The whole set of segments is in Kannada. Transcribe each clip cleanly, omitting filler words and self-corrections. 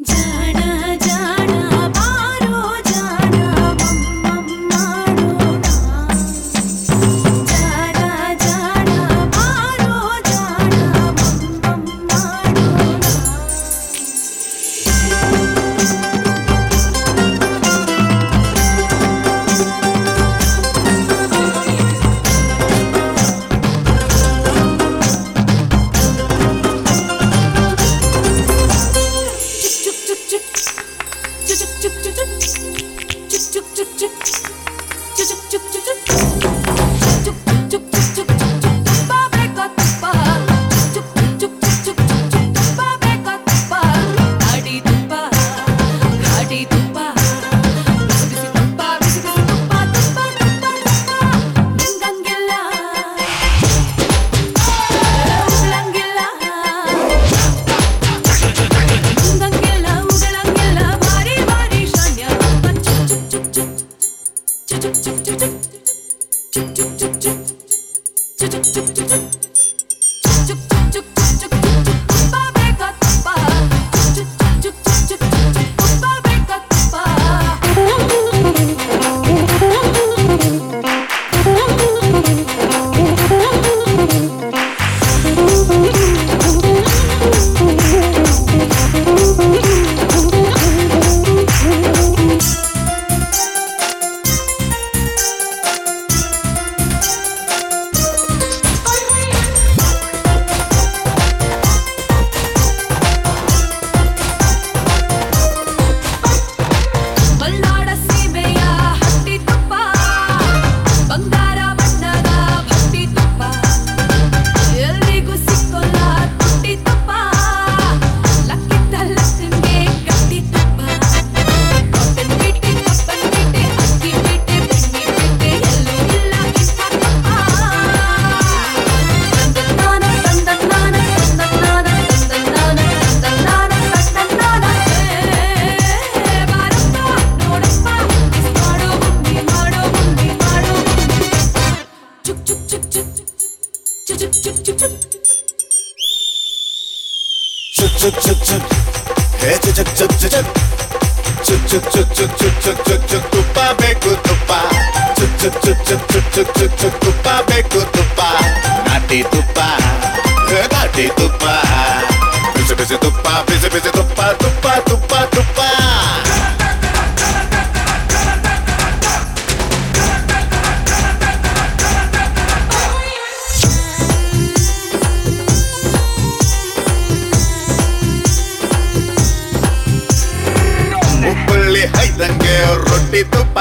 ಹುಬ್ಬಳ್ಳಿ ಹೈದಂಗೆ ರೊಟ್ಟಿ ತುಪ್ಪ,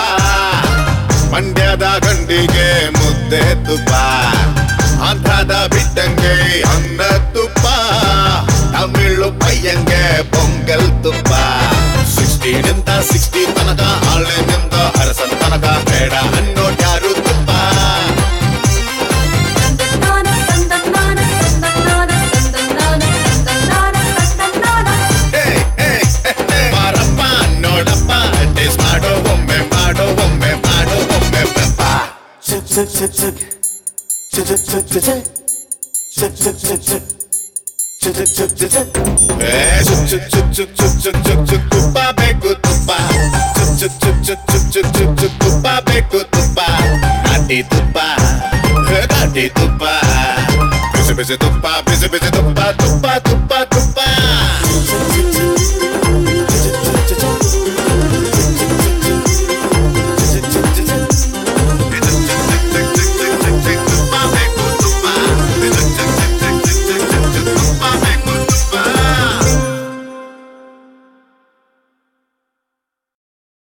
ಮಂಡ್ಯದ ಗಂಡಿಗೆ ಮುದ್ದೆ ತುಪ್ಪ, ಆಂಧ್ರದ ಬಿಟ್ಟಂಗೆ ಅನ್ನ ತುಪ್ಪ, ತಮಿಳು ಪಯ್ಯಂಗೆ ಪೊಂಗಲ್ ತುಪ್ಪ. 60ನಿಂದ 60 ತನಕ, ಹಾಲಿನಿಂದ ಅರಸನ್ ತನಕ, ಬೇಡ ಅನ್ನೋಡ್ಯಾರು ತುಪ್ಪ. ಮಾರಪ್ಪ ನೋಡಪ್ಪ, ಟೇಸ್ಟ್ ಮಾಡೋ ಒಮ್ಮೆ, ಮಾಡೋ ಒಮ್ಮೆ, ಮಾಡೋ ಒಮ್ಮೆ ಬೆಪ್ಪ. ತುಪ್ಪ ಬೇಕು ತುಪ್ಪ, ತುಪ್ಪ ಬೇಕು ತುಪ್ಪ, ನಾಟಿ ತುಪ್ಪ, ಘಾಟಿ ತುಪ್ಪ, ಬಿಸಿ ಬಿಸಿ ತುಪ್ಪ, ಬಿಸಿ ಬಿಸಿ ತುಪ್ಪ, ತುಪ್ಪ ತುಪ್ಪ